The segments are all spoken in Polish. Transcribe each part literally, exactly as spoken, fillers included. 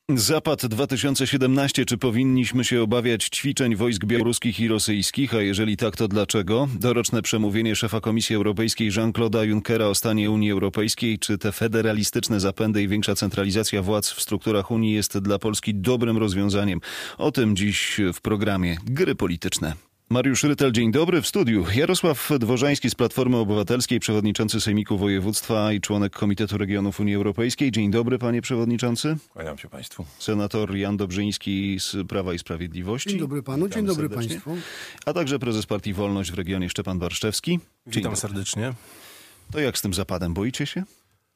Zapad dwa tysiące siedemnaście. Czy powinniśmy się obawiać ćwiczeń wojsk białoruskich i rosyjskich? A jeżeli tak, to dlaczego? Doroczne przemówienie szefa Komisji Europejskiej Jean-Claude'a Junckera o stanie Unii Europejskiej. Czy te federalistyczne zapędy i większa centralizacja władz w strukturach Unii jest dla Polski dobrym rozwiązaniem? O tym dziś w programie Gry Polityczne. Mariusz Rytel, dzień dobry. W studiu Jarosław Dworzański z Platformy Obywatelskiej, przewodniczący Sejmiku Województwa i członek Komitetu Regionów Unii Europejskiej. Dzień dobry, panie przewodniczący. Kłaniam się państwu. Senator Jan Dobrzyński z Prawa i Sprawiedliwości. Dzień dobry panu, Witamy dzień dobry serdecznie. państwu. A także prezes Partii Wolność w regionie Szczepan Barszczewski. Dzień Witam dobry. serdecznie. To jak z tym zapadem? Boicie się?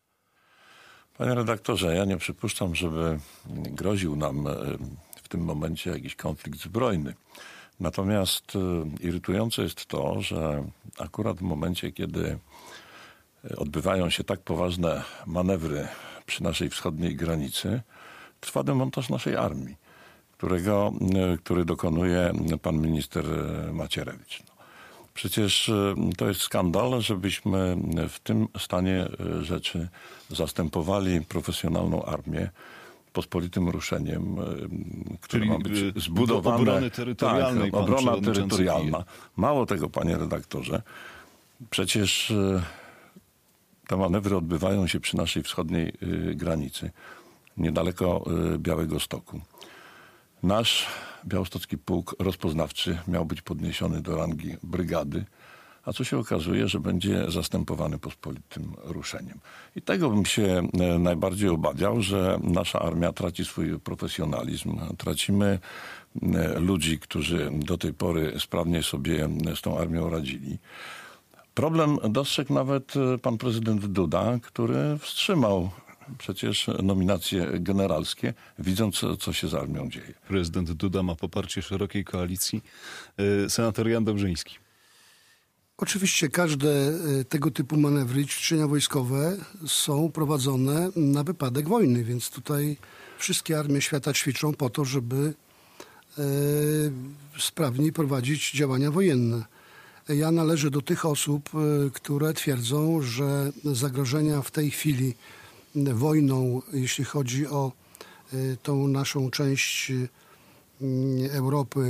Panie redaktorze, ja nie przypuszczam, żeby groził nam w tym momencie jakiś konflikt zbrojny. Natomiast irytujące jest to, że akurat w momencie, kiedy odbywają się tak poważne manewry przy naszej wschodniej granicy, trwa demontaż naszej armii, którego, który dokonuje pan minister Macierewicz. Przecież to jest skandal, żebyśmy w tym stanie rzeczy zastępowali profesjonalną armię pospolitym ruszeniem, które Czyli ma być zbudowane. Obrony terytorialnej. Tak, obrona terytorialna. Mało tego, panie redaktorze, przecież te manewry odbywają się przy naszej wschodniej granicy, niedaleko Białegostoku. Nasz białostocki pułk rozpoznawczy miał być podniesiony do rangi brygady, a co się okazuje, że będzie zastępowany pospolitym ruszeniem. I tego bym się najbardziej obawiał, że nasza armia traci swój profesjonalizm. Tracimy ludzi, którzy do tej pory sprawnie sobie z tą armią radzili. Problem dostrzegł nawet pan prezydent Duda, który wstrzymał przecież nominacje generalskie, widząc, co się z armią dzieje. Prezydent Duda ma poparcie szerokiej koalicji. Senator Jan Dobrzyński. Oczywiście każde tego typu manewry i ćwiczenia wojskowe są prowadzone na wypadek wojny, więc tutaj wszystkie armie świata ćwiczą po to, żeby e, sprawniej prowadzić działania wojenne. Ja należę do tych osób, które twierdzą, że zagrożenia w tej chwili wojną, jeśli chodzi o tą naszą część Europy,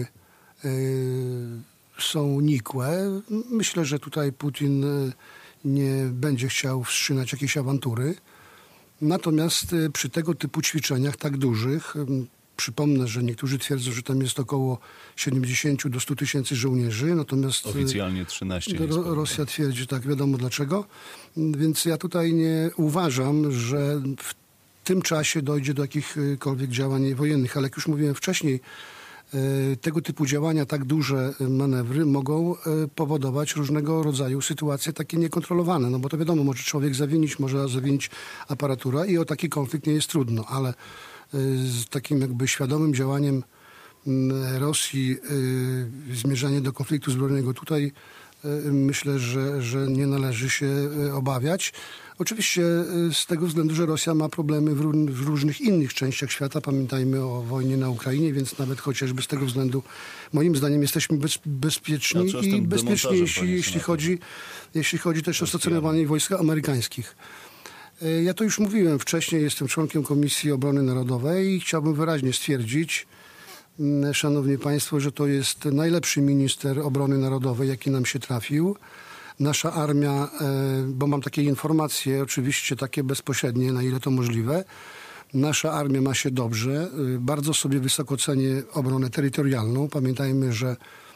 są nikłe. Myślę, że tutaj Putin nie będzie chciał wstrzymać jakiejś awantury. Natomiast przy tego typu ćwiczeniach tak dużych, przypomnę, że niektórzy twierdzą, że tam jest około siedemdziesiąt do stu tysięcy żołnierzy, natomiast oficjalnie trzynaście. Ro- Rosja twierdzi, tak, wiadomo dlaczego. Więc ja tutaj nie uważam, że w tym czasie dojdzie do jakichkolwiek działań wojennych, ale jak już mówiłem wcześniej, tego typu działania, tak duże manewry mogą powodować różnego rodzaju sytuacje takie niekontrolowane. No bo to wiadomo, może człowiek zawinić, może zawinić aparatura i o taki konflikt nie jest trudno, ale z takim jakby świadomym działaniem Rosji zmierzanie do konfliktu zbrojnego tutaj myślę, że, że nie należy się obawiać. Oczywiście z tego względu, że Rosja ma problemy w, ró- w różnych innych częściach świata. Pamiętajmy o wojnie na Ukrainie, więc nawet chociażby z tego względu moim zdaniem jesteśmy bez, bezpieczni i bezpieczniejsi, jeśli chodzi, jeśli chodzi też o stacjonowanie wojsk amerykańskich. Ja to już mówiłem wcześniej, jestem członkiem Komisji Obrony Narodowej i chciałbym wyraźnie stwierdzić, szanowni państwo, że to jest najlepszy minister obrony narodowej, jaki nam się trafił. Nasza armia, bo mam takie informacje, oczywiście takie bezpośrednie, na ile to możliwe, nasza armia ma się dobrze, bardzo sobie wysoko cenię obronę terytorialną. Pamiętajmy, że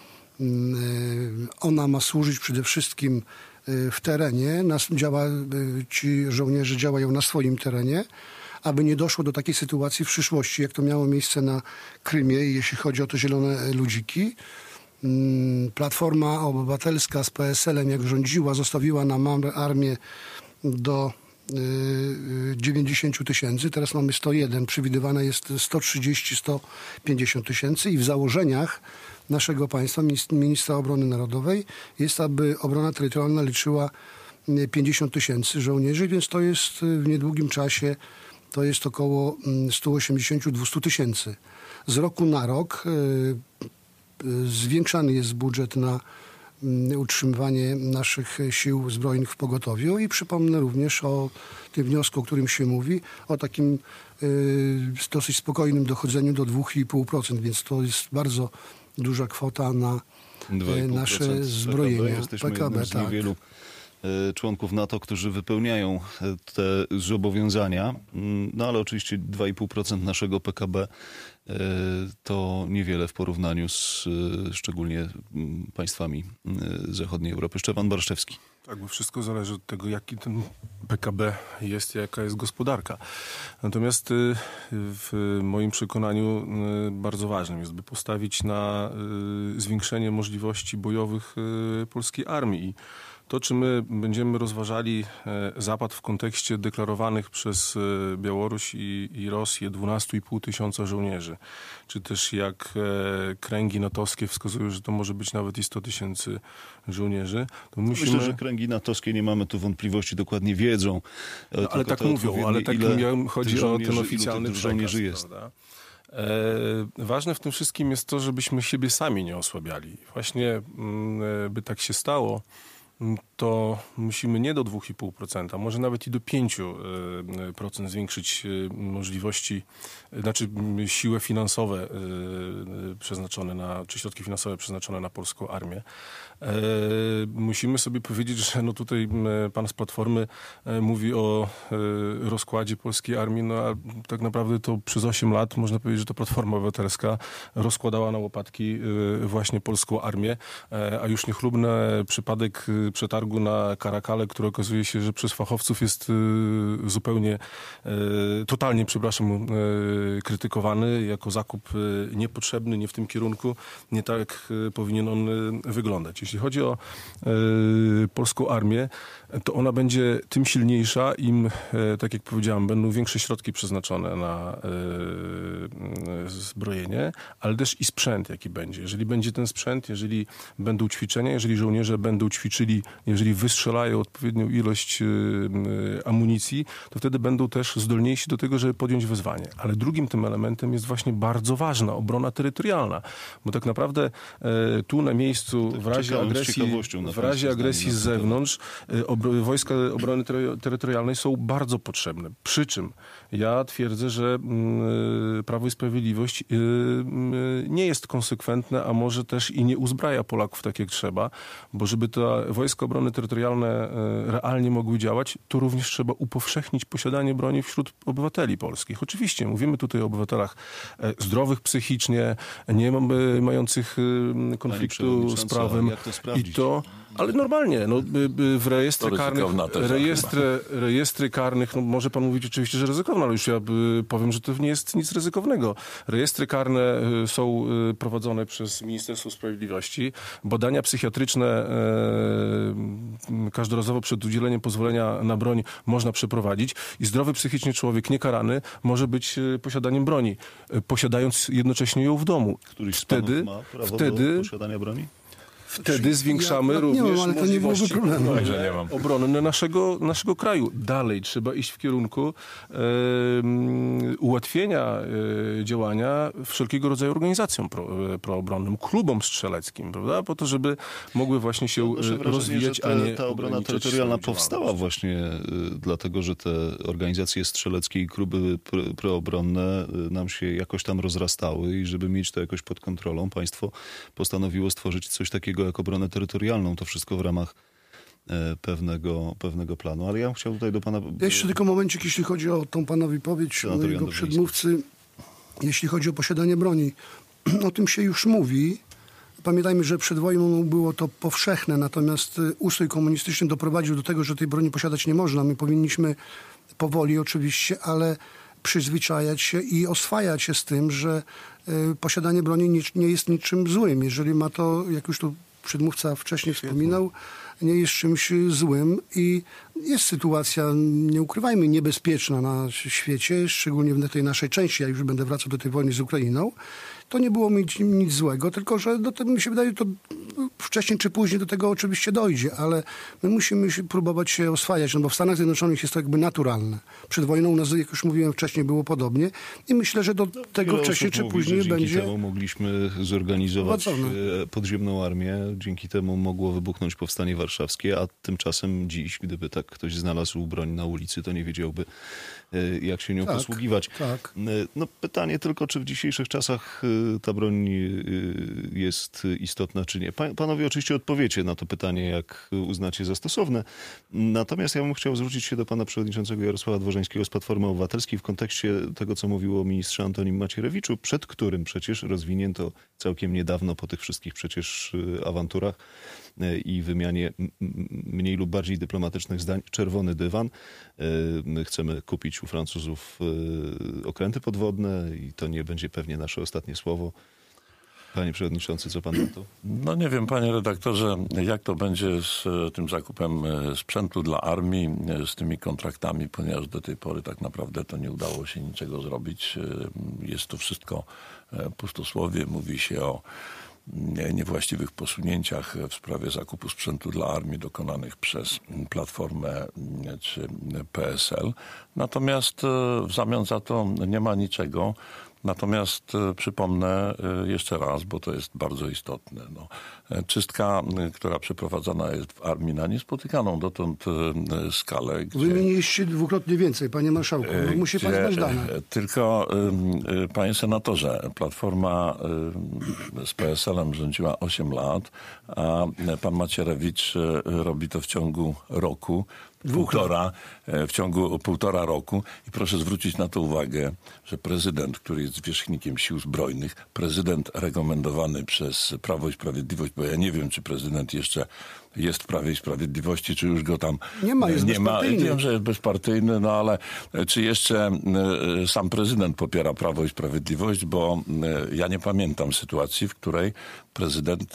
ona ma służyć przede wszystkim w terenie. Nas działa, ci żołnierze działają na swoim terenie, aby nie doszło do takiej sytuacji w przyszłości, jak to miało miejsce na Krymie, jeśli chodzi o te zielone ludziki. Platforma Obywatelska z P S L-em, jak rządziła, zostawiła nam armię do dziewięćdziesiąt tysięcy. Teraz mamy sto jeden. Przewidywane jest sto trzydzieści do stu pięćdziesięciu tysięcy i w założeniach naszego państwa, ministra obrony narodowej, jest, aby obrona terytorialna liczyła pięćdziesiąt tysięcy żołnierzy, więc to jest w niedługim czasie to jest około sto osiemdziesiąt do dwustu tysięcy. Z roku na rok y, y, zwiększany jest budżet na utrzymywanie naszych sił zbrojnych w pogotowiu i przypomnę również o tym wniosku, o którym się mówi, o takim y, dosyć spokojnym dochodzeniu do dwa i pół procent, więc to jest bardzo duża kwota na y, nasze zbrojenia. P K B. Jesteśmy P K B, jednym z tak. niewielu członków NATO, którzy wypełniają te zobowiązania, no ale oczywiście dwa i pół procent naszego P K B to niewiele w porównaniu z szczególnie państwami zachodniej Europy. Szczepan Barszczewski. Tak, bo wszystko zależy od tego, jaki ten P K B jest, jaka jest gospodarka. Natomiast w moim przekonaniu bardzo ważnym jest, by postawić na zwiększenie możliwości bojowych polskiej armii. To, czy my będziemy rozważali Zapad w kontekście deklarowanych przez Białoruś i, i Rosję dwanaście i pół tysiąca żołnierzy, czy też jak kręgi natowskie wskazują, że to może być nawet i sto tysięcy żołnierzy, to musimy... Myślę, że kręgi natowskie, nie mamy tu wątpliwości, dokładnie wiedzą. No, ale tak mówią, ale tak chodzi o ten oficjalny żołnierzy jest. Prawda? E, ważne w tym wszystkim jest to, żebyśmy siebie sami nie osłabiali. Właśnie, by tak się stało, to musimy nie do dwa i pół procent, może nawet i do pięć procent zwiększyć możliwości, znaczy siły finansowe przeznaczone na, czy środki finansowe przeznaczone na polską armię. Musimy sobie powiedzieć, że no tutaj pan z Platformy mówi o rozkładzie polskiej armii, no a tak naprawdę to przez osiem lat można powiedzieć, że to Platforma Obywatelska rozkładała na łopatki właśnie polską armię, a już niechlubny przypadek przetargu na Karakale, który okazuje się, że przez fachowców jest zupełnie, totalnie, przepraszam, krytykowany jako zakup niepotrzebny, nie w tym kierunku, nie tak powinien on wyglądać. Jeśli chodzi o polską armię, to ona będzie tym silniejsza, im, tak jak powiedziałem, będą większe środki przeznaczone na zbrojenie, ale też i sprzęt, jaki będzie. Jeżeli będzie ten sprzęt, jeżeli będą ćwiczenia, jeżeli żołnierze będą ćwiczyli, jeżeli wystrzelają odpowiednią ilość amunicji, to wtedy będą też zdolniejsi do tego, żeby podjąć wyzwanie. Ale drugim tym elementem jest właśnie bardzo ważna obrona terytorialna, bo tak naprawdę tu na miejscu w razie agresji, w razie agresji z zewnątrz wojska obrony terytorialnej są bardzo potrzebne. Przy czym ja twierdzę, że Prawo i Sprawiedliwość nie jest konsekwentne, a może też i nie uzbraja Polaków tak jak trzeba, bo żeby te wojska obrony terytorialne realnie mogły działać, to również trzeba upowszechnić posiadanie broni wśród obywateli polskich. Oczywiście mówimy tutaj o obywatelach zdrowych psychicznie, nie mających konfliktu z prawem. Jak to sprawdzić? I to, ale normalnie, no, w rejestry karnych, rejestry, rejestry karnych, no może pan mówić oczywiście, że ryzykowne, ale już ja powiem, że to nie jest nic ryzykownego. Rejestry karne są prowadzone przez Ministerstwo Sprawiedliwości. Badania psychiatryczne każdorazowo przed udzieleniem pozwolenia na broń można przeprowadzić i zdrowy psychicznie człowiek niekarany może być posiadaniem broni, posiadając jednocześnie ją w domu. Któryś z wtedy, ma prawo wtedy, do posiadania broni? Wtedy zwiększamy ja, również nie mam, ale to nie byłoby problemu. No, że nie mam. obrony naszego, naszego kraju. Dalej trzeba iść w kierunku e, ułatwienia e, działania wszelkiego rodzaju organizacjom pro, e, proobronnym, klubom strzeleckim, prawda? Po to, żeby mogły właśnie się no, wrażenie, rozwijać, że te, a nie ta obrona terytorialna powstała właśnie y, dlatego, że te organizacje strzeleckie i kluby pr- proobronne y, nam się jakoś tam rozrastały i żeby mieć to jakoś pod kontrolą, państwo postanowiło stworzyć coś takiego jak obronę terytorialną. To wszystko w ramach e, pewnego, pewnego planu. Ale ja bym chciał tutaj do pana... Ja jeszcze tylko momencik, jeśli chodzi o tą pana wypowiedź mojego przedmówcy, jeśli chodzi o posiadanie broni. O tym się już mówi. Pamiętajmy, że przed wojną było to powszechne, natomiast ustrój komunistyczny doprowadził do tego, że tej broni posiadać nie można. My powinniśmy powoli oczywiście, ale przyzwyczajać się i oswajać się z tym, że y, posiadanie broni nie, nie jest niczym złym. Jeżeli ma to, jak już tu przedmówca wcześniej wspominał, nie jest czymś złym i jest sytuacja, nie ukrywajmy, niebezpieczna na świecie, szczególnie w tej naszej części. Ja już będę wracał do tej wojny z Ukrainą. To nie było nic, nic złego, tylko że do tego, mi się wydaje, to wcześniej czy później do tego oczywiście dojdzie, ale my musimy się próbować się oswajać, no bo w Stanach Zjednoczonych jest to jakby naturalne. Przed wojną u nas, jak już mówiłem wcześniej, było podobnie i myślę, że do no, tego wcześniej czy mówi, później że będzie... Dzięki temu mogliśmy zorganizować prowadzone. podziemną armię, dzięki temu mogło wybuchnąć powstanie warszawskie, a tymczasem dziś, gdyby tak ktoś znalazł broń na ulicy, to nie wiedziałby, jak się nią tak, posługiwać. Tak. No pytanie tylko, czy w dzisiejszych czasach ta broń jest istotna, czy nie. Panowie oczywiście odpowiecie na to pytanie, jak uznacie za stosowne. Natomiast ja bym chciał zwrócić się do pana przewodniczącego Jarosława Dworzyńskiego z Platformy Obywatelskiej w kontekście tego, co mówiło o ministrze Antonim Macierewiczu, przed którym przecież rozwinięto całkiem niedawno po tych wszystkich przecież awanturach i wymianie mniej lub bardziej dyplomatycznych zdań czerwony dywan. My chcemy kupić u Francuzów okręty podwodne i to nie będzie pewnie nasze ostatnie słowo. Panie przewodniczący, co pan na to? No nie wiem, panie redaktorze, jak to będzie z tym zakupem sprzętu dla armii, z tymi kontraktami, ponieważ do tej pory tak naprawdę to nie udało się niczego zrobić. Jest to wszystko pustosłowie. Mówi się o niewłaściwych posunięciach w sprawie zakupu sprzętu dla armii dokonanych przez Platformę czy P S L. Natomiast w zamian za to nie ma niczego. Natomiast przypomnę jeszcze raz, bo to jest bardzo istotne. No, czystka, która przeprowadzana jest w armii na niespotykaną dotąd skalę. Gdzie, Wymieniliście dwukrotnie więcej, panie marszałku. No, musi pan znać dane. Tylko, panie senatorze, Platforma z P S L-em rządziła osiem lat, a pan Macierewicz robi to w ciągu roku. Półtora, w ciągu półtora roku. I proszę zwrócić na to uwagę, że prezydent, który jest zwierzchnikiem sił zbrojnych, prezydent rekomendowany przez Prawo i Sprawiedliwość, bo ja nie wiem, czy prezydent jeszcze jest w Prawie i Sprawiedliwości, czy już go tam nie ma. Jest nie ma. bezpartyjny. Wiem, że jest bezpartyjny, no ale czy jeszcze sam prezydent popiera Prawo i Sprawiedliwość, bo ja nie pamiętam sytuacji, w której prezydent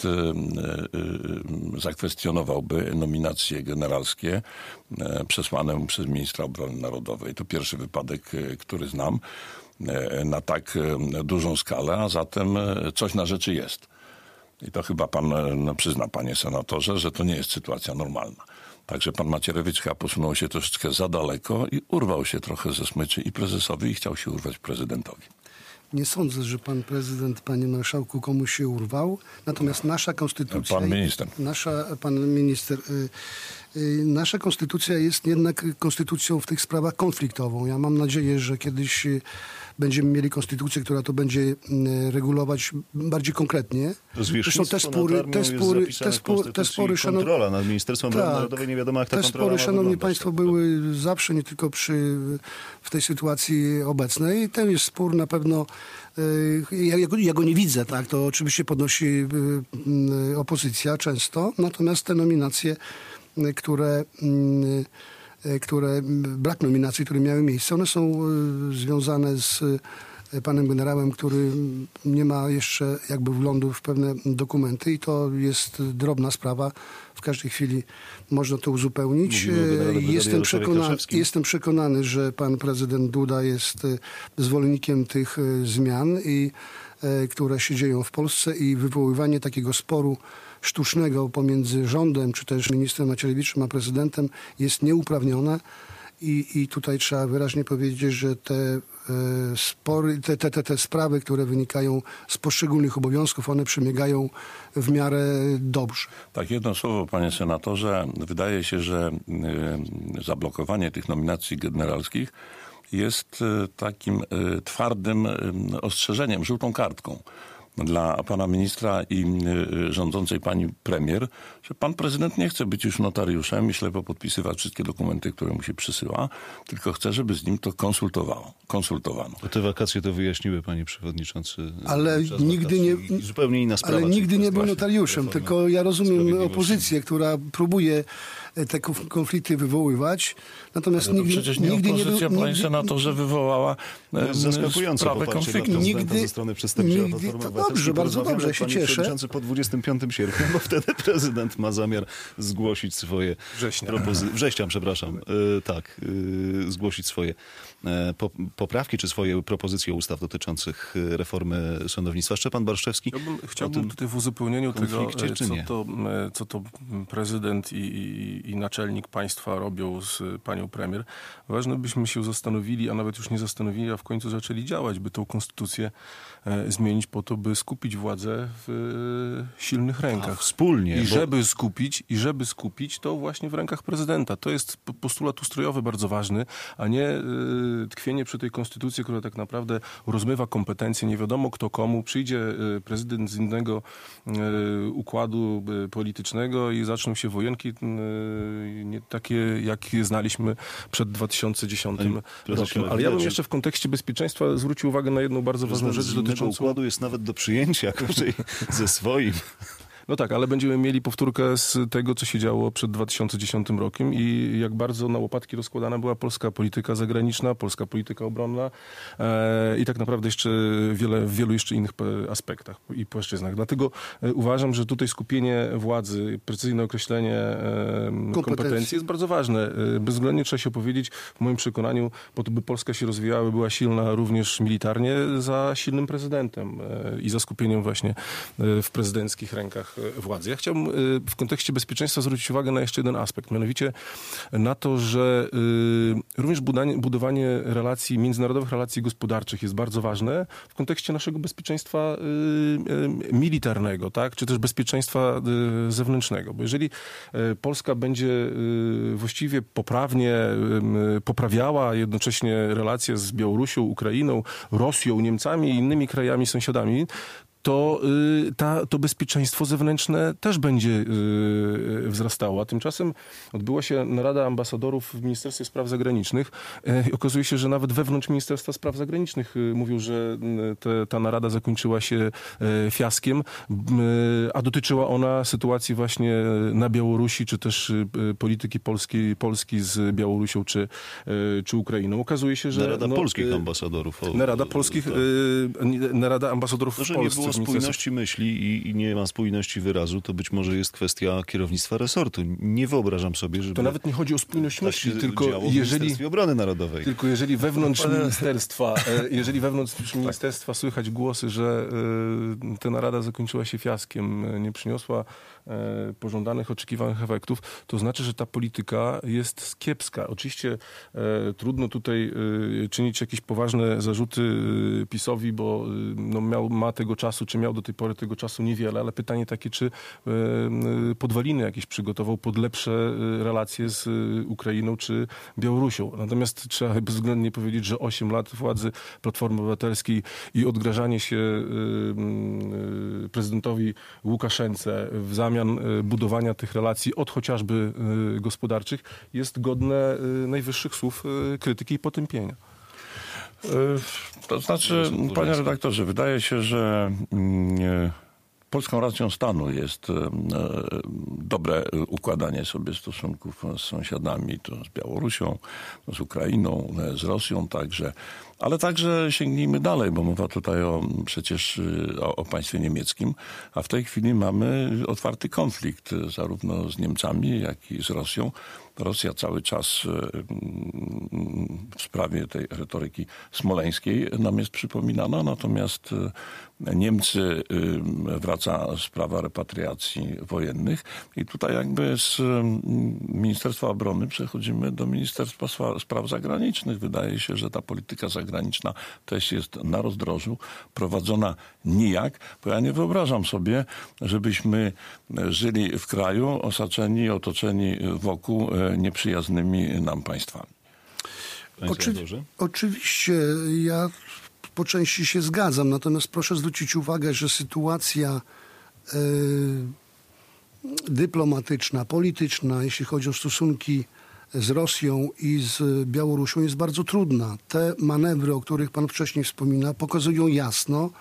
zakwestionowałby nominacje generalskie przesłane przez ministra obrony narodowej. To pierwszy wypadek, który znam na tak dużą skalę, a zatem coś na rzeczy jest. I to chyba pan no, przyzna, panie senatorze, że to nie jest sytuacja normalna. Także pan Macierewicz chyba posunął się troszeczkę za daleko i urwał się trochę ze smyczy i prezesowi i chciał się urwać prezydentowi. Nie sądzę, że pan prezydent, panie marszałku, komuś się urwał. Natomiast nasza konstytucja... Pan minister. Nasza, pan minister... Y, y, nasza konstytucja jest jednak konstytucją w tych sprawach konfliktową. Ja mam nadzieję, że kiedyś y, będziemy mieli konstytucję, która to będzie y, regulować bardziej konkretnie. Zresztą te spory... Te spory, te spory, te spory szanow... kontrola nad Ministerstwem Obrony tak, Narodowej, nie wiadomo jak ta te kontrola spory, szanowni wyglądać, państwo, tak, były zawsze, nie tylko przy, w tej sytuacji obecnej. Ten jest spór na pewno... Ja, ja, go, ja go nie widzę, tak? To oczywiście podnosi y, y, opozycja często, natomiast te nominacje, y, które, y, które, brak nominacji, które miały miejsce, one są y, związane z y, panem generałem, który nie ma jeszcze jakby wglądu w pewne dokumenty i to jest drobna sprawa. W każdej chwili można to uzupełnić. Jestem przekonany, jestem przekonany, że pan prezydent Duda jest zwolennikiem tych zmian, i, które się dzieją w Polsce, i wywoływanie takiego sporu sztucznego pomiędzy rządem, czy też ministrem Macierewiczem a prezydentem jest nieuprawnione. I, I tutaj trzeba wyraźnie powiedzieć, że te e, spory, te, te, te, te sprawy, które wynikają z poszczególnych obowiązków, one przebiegają w miarę dobrze. Tak, jedno słowo, panie senatorze. Wydaje się, że y, zablokowanie tych nominacji generalskich jest y, takim y, twardym y, ostrzeżeniem, żółtą kartką dla pana ministra i y, rządzącej pani premier, że pan prezydent nie chce być już notariuszem i ślepo podpisywać wszystkie dokumenty, które mu się przysyła, tylko chce, żeby z nim to konsultowało, konsultowano. To te wakacje to wyjaśniły, panie przewodniczący. Ale nigdy nie, zupełnie inna sprawa. Ale nigdy nie był notariuszem, tylko ja rozumiem opozycję, która próbuje te konflikty wywoływać. Natomiast Ale nigdy, przecież nie nigdy opozycja, nie był, panie nigdy, senatorze, wywołała To jest zaskakujące sprawę poparcie konfliktu. dla prezydenta Nigdy- ze strony przedstawiciela nigdy- Platformy to Obywatelskiej. dobrze, bardzo Porozmawiamy, dobrze, ja się panie cieszę. przewodniczący, po dwudziestego piątego sierpnia, bo wtedy prezydent ma zamiar zgłosić swoje Września. propozy- września, przepraszam, y, tak, y, zgłosić swoje e, po- poprawki czy swoje propozycje ustaw dotyczących y, reformy sądownictwa. Szczepan Barszczewski. Chciałbym, o chciałbym tym tutaj w uzupełnieniu tego, konflikcie, czy co nie? to, co to prezydent i, i, i naczelnik państwa robią z panią premier. Ważne, byśmy się zastanowili, a nawet już nie zastanowili, a w końcu zaczęli działać, by tą konstytucję e, zmienić po to, by skupić władzę w e, silnych A, rękach. wspólnie. I bo- żeby skupić, i żeby skupić to właśnie w rękach prezydenta. To jest p- postulat ustrojowy bardzo ważny, a nie y, tkwienie przy tej konstytucji, która tak naprawdę rozmywa kompetencje. Nie wiadomo kto komu. Przyjdzie y, prezydent z innego y, układu y, politycznego i zaczną się wojenki y, nie takie, jakie znaliśmy przed dwa tysiące dziesiątym Panie prezesie, rokiem. Ale ja bym widać, jeszcze w kontekście bezpieczeństwa zwrócił uwagę na jedną bardzo ważną rzecz z innego dotyczącą... układu jest nawet do przyjęcia, gorzej ze swoim. No tak, ale będziemy mieli powtórkę z tego, co się działo przed dwa tysiące dziesiątym rokiem i jak bardzo na łopatki rozkładana była polska polityka zagraniczna, polska polityka obronna e, i tak naprawdę jeszcze wiele, w wielu jeszcze innych p- aspektach i płaszczyznach. Dlatego e, uważam, że tutaj skupienie władzy, precyzyjne określenie e, kompetencji. kompetencji jest bardzo ważne. E, bezwzględnie trzeba się opowiedzieć, w moim przekonaniu, po to, by Polska się rozwijała, była silna również militarnie, za silnym prezydentem e, i za skupieniem właśnie e, w prezydenckich rękach władzy. Ja chciałbym w kontekście bezpieczeństwa zwrócić uwagę na jeszcze jeden aspekt, mianowicie na to, że również budowanie, budowanie relacji, międzynarodowych relacji gospodarczych jest bardzo ważne w kontekście naszego bezpieczeństwa militarnego, tak, czy też bezpieczeństwa zewnętrznego, bo jeżeli Polska będzie właściwie poprawnie poprawiała jednocześnie relacje z Białorusią, Ukrainą, Rosją, Niemcami i innymi krajami sąsiadami, to y, ta, to bezpieczeństwo zewnętrzne też będzie y, wzrastało. A tymczasem odbyła się narada ambasadorów w Ministerstwie Spraw Zagranicznych i okazuje się, że nawet wewnątrz Ministerstwa Spraw Zagranicznych y, mówią, że y, te, ta narada zakończyła się y, fiaskiem, y, a dotyczyła ona sytuacji właśnie na Białorusi, czy też y, polityki polskiej, Polski z Białorusią, czy, y, czy Ukrainą. Okazuje się, że... Narada no, polskich y, ambasadorów. O, Narada polskich, tak. y, narada ambasadorów To, w że Polsce. nie było w Ministerstwie- spójności myśli i, i nie ma spójności wyrazu, to być może jest kwestia kierownictwa resortu. Nie wyobrażam sobie, żeby To nawet nie chodzi o spójność tak myśli, się tylko działo w jeżeli, Ministerstwie Obrony Narodowej. tylko jeżeli wewnątrz ministerstwa, e, jeżeli wewnątrz ministerstwa słychać głosy, że e, ta narada zakończyła się fiaskiem, e, nie przyniosła e, pożądanych, oczekiwanych efektów, to znaczy, że ta polityka jest kiepska. Oczywiście e, trudno tutaj e, czynić jakieś poważne zarzuty e, PiS-owi, bo e, no, miał, ma tego czasu, czy miał do tej pory tego czasu niewiele, ale pytanie takie, czy e, e, podwaliny jakieś przygotował pod lepsze e, relacje z e, Ukrainą czy Białorusią. Natomiast trzeba bezwzględnie powiedzieć, że osiem lat władzy Platformy Obywatelskiej i odgrażanie się y, y, prezydentowi Łukaszence w zamian y, budowania tych relacji od chociażby y, gospodarczych jest godne y, najwyższych słów y, krytyki i potępienia. Y, To znaczy, panie redaktorze, wydaje się, że mm, polską racją stanu jest e, dobre układanie sobie stosunków z sąsiadami, to z Białorusią, z Ukrainą, z Rosją także. Ale także sięgnijmy dalej, bo mowa tutaj o, przecież o, o państwie niemieckim, a w tej chwili mamy otwarty konflikt zarówno z Niemcami, jak i z Rosją. Rosja cały czas w sprawie tej retoryki smoleńskiej nam jest przypominana, natomiast Niemcy wraca sprawa repatriacji wojennych i tutaj jakby z Ministerstwa Obrony przechodzimy do Ministerstwa Spraw Zagranicznych. Wydaje się, że ta polityka zagraniczna też jest na rozdrożu, prowadzona nijak, bo ja nie wyobrażam sobie, żebyśmy żyli w kraju osaczeni, otoczeni wokół nieprzyjaznymi nam państwami. Oczy- oczywiście ja po części się zgadzam, natomiast proszę zwrócić uwagę, że sytuacja y, dyplomatyczna, polityczna, jeśli chodzi o stosunki z Rosją i z Białorusią jest bardzo trudna. Te manewry, o których pan wcześniej wspomina, pokazują jasno,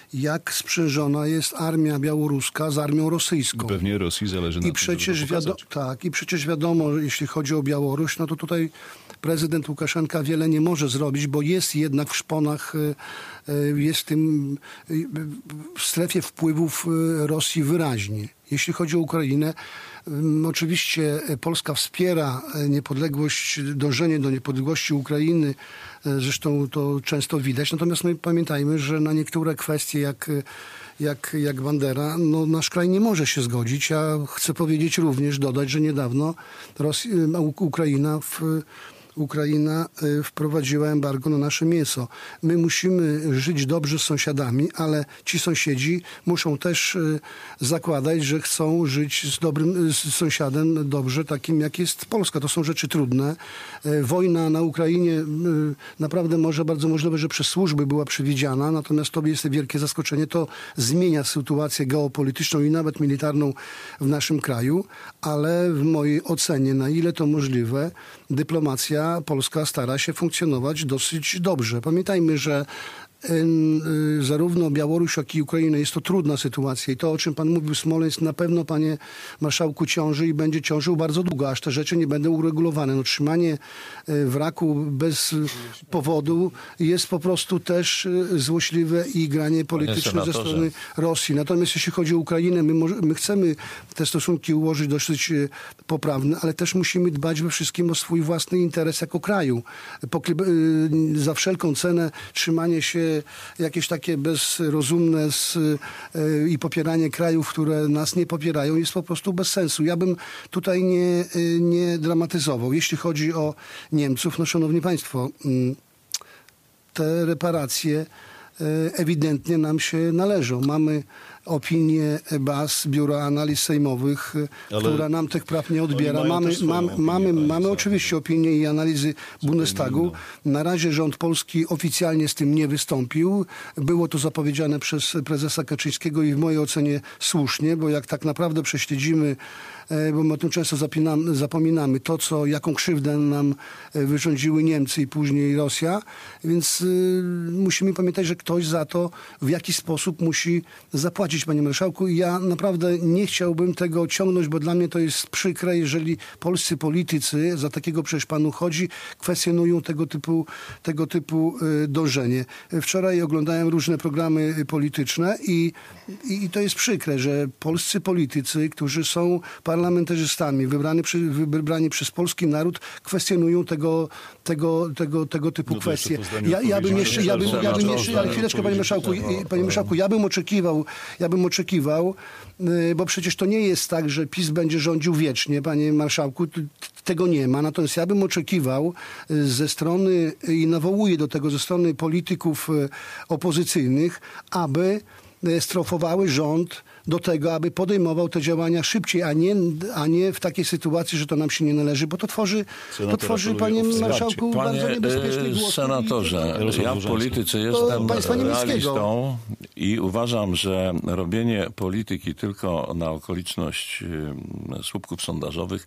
jak sprzężona jest armia białoruska z armią rosyjską. Pewnie Rosji zależy na I tym, przecież żeby to wiadomo, pokazać. tak, i przecież wiadomo, jeśli chodzi o Białoruś, no to tutaj prezydent Łukaszenka wiele nie może zrobić, bo jest jednak w szponach, e, e, jest w tym e, w strefie wpływów e, Rosji wyraźnie. Jeśli chodzi o Ukrainę, m, oczywiście Polska wspiera e, niepodległość, dążenie do niepodległości Ukrainy, e, zresztą to często widać, natomiast my pamiętajmy, że na niektóre kwestie jak e, jak, jak Bandera, no nasz kraj nie może się zgodzić. Ja chcę powiedzieć również, dodać, że niedawno Rosja, Ukraina w Ukraina wprowadziła embargo na nasze mięso. My musimy żyć dobrze z sąsiadami, ale ci sąsiedzi muszą też zakładać, że chcą żyć z dobrym z sąsiadem dobrze, takim jak jest Polska. To są rzeczy trudne. Wojna na Ukrainie naprawdę może, bardzo możliwe, że przez służby była przewidziana, natomiast to jest wielkie zaskoczenie. To zmienia sytuację geopolityczną i nawet militarną w naszym kraju, ale w mojej ocenie, na ile to możliwe, dyplomacja polska stara się funkcjonować dosyć dobrze. Pamiętajmy, że y, zarówno Białoruś, jak i Ukraina jest to trudna sytuacja i to, o czym pan mówił, Smoleńsk, na pewno, panie marszałku, ciąży i będzie ciążył bardzo długo, aż te rzeczy nie będą uregulowane. No, trzymanie wraku bez powodu jest po prostu też złośliwe i granie polityczne ze strony Rosji. Natomiast jeśli chodzi o Ukrainę, my, może, my chcemy te stosunki ułożyć dosyć poprawne, ale też musimy dbać we wszystkim o swój własny interes jako kraju. Za wszelką cenę trzymanie się jakieś takie bezrozumne z, i popieranie krajów, które nas nie popierają, jest po prostu bez sensu. Ja bym tutaj nie, nie dramatyzował. Jeśli chodzi o Niemców, no szanowni państwo, te reparacje ewidentnie nam się należą. Mamy opinię B A S, Biura Analiz Sejmowych, ale która nam tych praw nie odbiera. Mamy, mamy, opinię, mamy, mamy oczywiście opinię i analizy Bundestagu. Na razie rząd polski oficjalnie z tym nie wystąpił. Było to zapowiedziane przez prezesa Kaczyńskiego i w mojej ocenie słusznie, bo jak tak naprawdę prześledzimy, bo my o tym często zapinamy, zapominamy, to, co, jaką krzywdę nam wyrządziły Niemcy i później Rosja, więc y, musimy pamiętać, że ktoś za to w jakiś sposób musi zapłacić, panie marszałku. I ja naprawdę nie chciałbym tego ciągnąć, bo dla mnie to jest przykre, jeżeli polscy politycy, za takiego przecież panu chodzi, kwestionują tego typu, tego typu y, dążenie. Wczoraj oglądałem różne programy polityczne i, i, i to jest przykre, że polscy politycy, którzy są parlamentarzystami, wybrani, przy, wybrani przez polski naród, kwestionują tego, tego, tego, tego typu no kwestie. Ja, ja bym jeszcze, ja bym, ja bym jeszcze, ale chwileczkę, panie marszałku, panie marszałku, ja bym oczekiwał, ja bym oczekiwał, bo przecież to nie jest tak, że PiS będzie rządził wiecznie, panie marszałku, tego nie ma. Natomiast ja bym oczekiwał ze strony, i nawołuję do tego ze strony polityków opozycyjnych, aby strofowały rząd do tego, aby podejmował te działania szybciej, a nie, a nie w takiej sytuacji, że to nam się nie należy, bo to tworzy, to tworzy panie marszałku, panie, bardzo niebezpieczny głos. Senatorze, i, ja w polityce jestem realistą i uważam, że robienie polityki tylko na okoliczność słupków sondażowych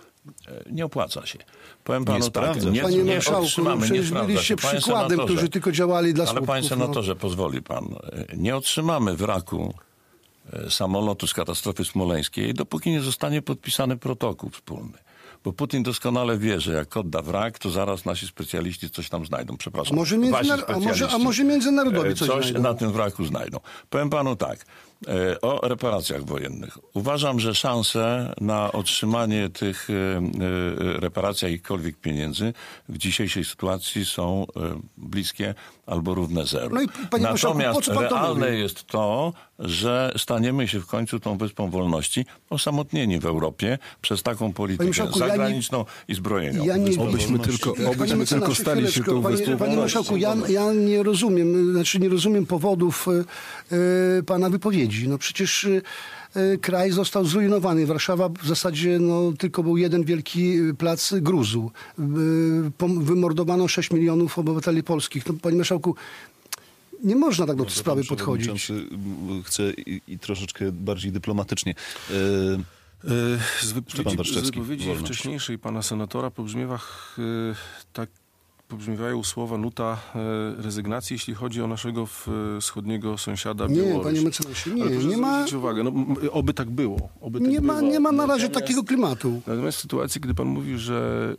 nie opłaca się. Powiem panu nie tak, nie, panie nie marszałku, otrzymamy, przecież nie byliście panie przykładem, którzy tylko działali dla słupków. Ale panie senatorze, no. pozwoli pan, nie otrzymamy wraku samolotu z katastrofy smoleńskiej, dopóki nie zostanie podpisany protokół wspólny. Bo Putin doskonale wie, że jak odda wrak, to zaraz nasi specjaliści coś tam znajdą. Przepraszam. A może, międzynar- a może, a może międzynarodowi coś, coś znajdą? na tym wraku znajdą. Powiem panu tak, o reparacjach wojennych. Uważam, że szanse na otrzymanie tych reparacji jakichkolwiek pieniędzy w dzisiejszej sytuacji są bliskie albo równe zero. No i, panie Natomiast po co pan to realne mówi? jest to, że staniemy się w końcu tą wyspą wolności, osamotnieni w Europie przez taką politykę Marszałku, ja zagraniczną nie, i zbrojeniową. Ja nie, Obyśmy tylko, obyśmy tylko stali się tą panie, wyspą panie wolności. marszałku, ja, ja nie rozumiem, znaczy nie rozumiem powodów y, pana wypowiedzi. No przecież y, kraj został zrujnowany. Warszawa w zasadzie no, tylko był jeden wielki plac gruzu. Y, pom- wymordowano sześć milionów obywateli polskich. No, panie marszałku, nie można tak do tej sprawy podchodzić. Chcę i, i troszeczkę bardziej dyplomatycznie. E, Z wypowiedzi, z wypowiedzi wcześniejszej pana senatora pobrzmiewa yy, tak, pobrzmiewają słowa nuta e, rezygnacji, jeśli chodzi o naszego w, wschodniego sąsiada Nie, Białoruś. panie mecenasie, nie, Ale proszę nie ma, zwrócić uwagę, no, m- oby tak było. Oby tak nie ma, bywa. nie ma na razie Natomiast- takiego klimatu. Natomiast w sytuacji, gdy pan mówi, że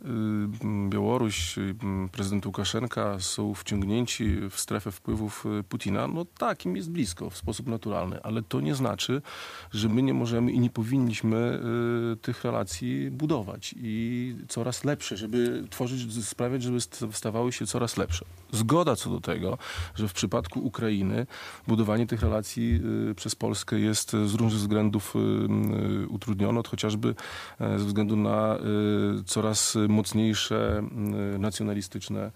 y, Białoruś, y, prezydent Łukaszenka są wciągnięci w strefę wpływów y, Putina, no tak, im jest blisko w sposób naturalny, ale to nie znaczy, że my nie możemy i nie powinniśmy y, tych relacji budować i coraz lepsze, żeby tworzyć, sprawiać, żeby st- stawały się coraz lepsze. Zgoda co do tego, że w przypadku Ukrainy budowanie tych relacji y, przez Polskę jest z różnych względów y, y, utrudnione, chociażby y, ze względu na y, coraz mocniejsze y, nacjonalistyczne